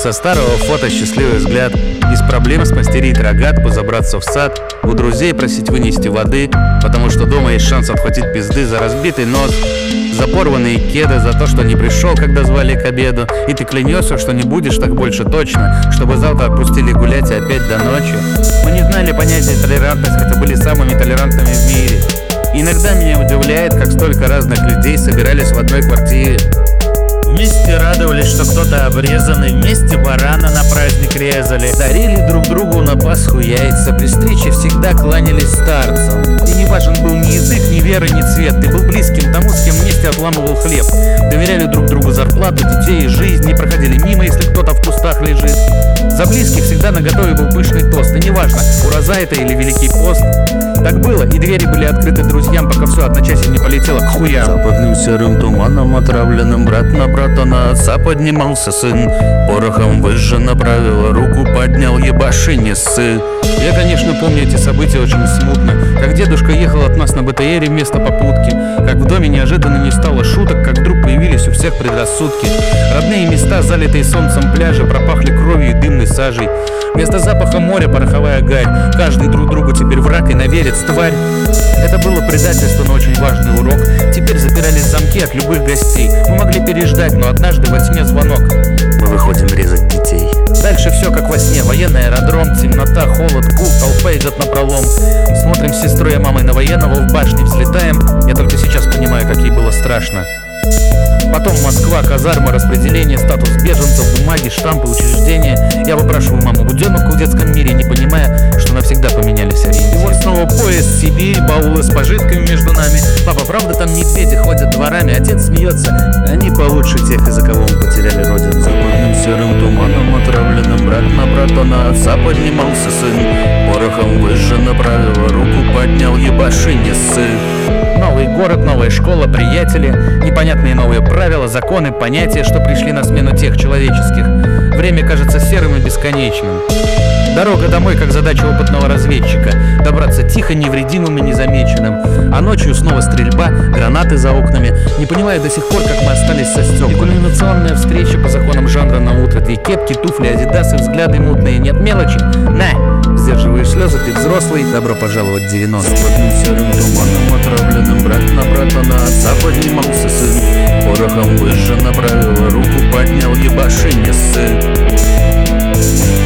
Со старого фото счастливый взгляд. Из проблем смастерить рогатку, забраться в сад, у друзей просить вынести воды, потому что дома есть шанс отхватить пизды за разбитый нос, за порванные кеды, за то, что не пришел, когда звали к обеду, и ты клянешься, что не будешь так больше точно, чтобы завтра отпустили гулять и опять до ночи. Мы не знали понятия толерантность, хотя были самыми толерантными в мире. Иногда меня удивляет, как столько разных людей собирались в одной квартире. Вместе радовались, что кто-то обрезанный, вместе барана на праздник резали, дарили друг другу на Пасху яйца, при встрече всегда кланялись старцам. И не важен был ни язык, ни вера, ни цвет, ты был близким тому, с кем вместе отламывал хлеб. Доверяли друг другу зарплату, детей и жизнь, не проходили мимо, если кто-то в кустах лежит. За близких всегда наготове был пышный тост, и неважно, ураза это или Великий пост. Так было, и двери были открыты друзьям, пока все одночасье не полетело к хуям. Западным серым туманом отравленным брат на брата на отца поднимался сын. Порохом выжжено правило, руку поднял, ебаши не ссы. Я, конечно, помню эти события очень смутно. Как дедушка ехал от нас на БТРе вместо попутки, как в доме неожиданно не стало шуток, как вдруг появились у всех предрассудки. Родные места, залитые солнцем пляжи, пропахли кровью и дымной сажей. Вместо запаха моря пороховая гарь. Каждый друг другу теперь враг и наверец тварь. Это было предательство, но очень важный урок. Теперь запирались замки от любых гостей. Мы могли переждать, но однажды во тьме звонок. Мы выходим резать детей. Дальше все как во сне. Военный аэродром, темнота, холод, гул, толпа идет напролом. Смотрим с сестрой и мамой на военного, в башне взлетаем. Я только сейчас понимаю, как ей было страшно. Потом Москва, казарма, распределение, статус беженцев, бумаги, штампы, учреждения. Я выпрашиваю маму буденовку в детском мире, не понимая, что навсегда поменялись ориентиры. И вот снова поезд, Сибирь, баулы с пожитками между нами. Папа, правда там медведи ходят дворами? Отец смеется. Они получше тех, из-за кого мы потеряли родину. Западным серым туманом отравленным брат на брата на отца поднимался сын. Порохом выжжено правило, руку поднял, ебаши не ссы. Новый город, новая школа, приятели, непонятные новые правила, законы, понятия, что пришли на смену тех человеческих. Время кажется серым и бесконечным. Дорога домой, как задача опытного разведчика. Добраться тихо, невредимым и незамеченным. А ночью снова стрельба, гранаты за окнами. Не понимаю до сих пор, как мы остались со стеклами. И кульминационная встреча по законам жанра на утро. Две кепки, туфли, адидасы, взгляды мутные. Нет мелочи? На! Сдерживаешь слезы, ты взрослый. Добро пожаловать в 90-е. Западным серым туманом отравленным брат на брата на отца поднимался сын. Порохом выжжено правило, руку поднял, ебаши не ссы.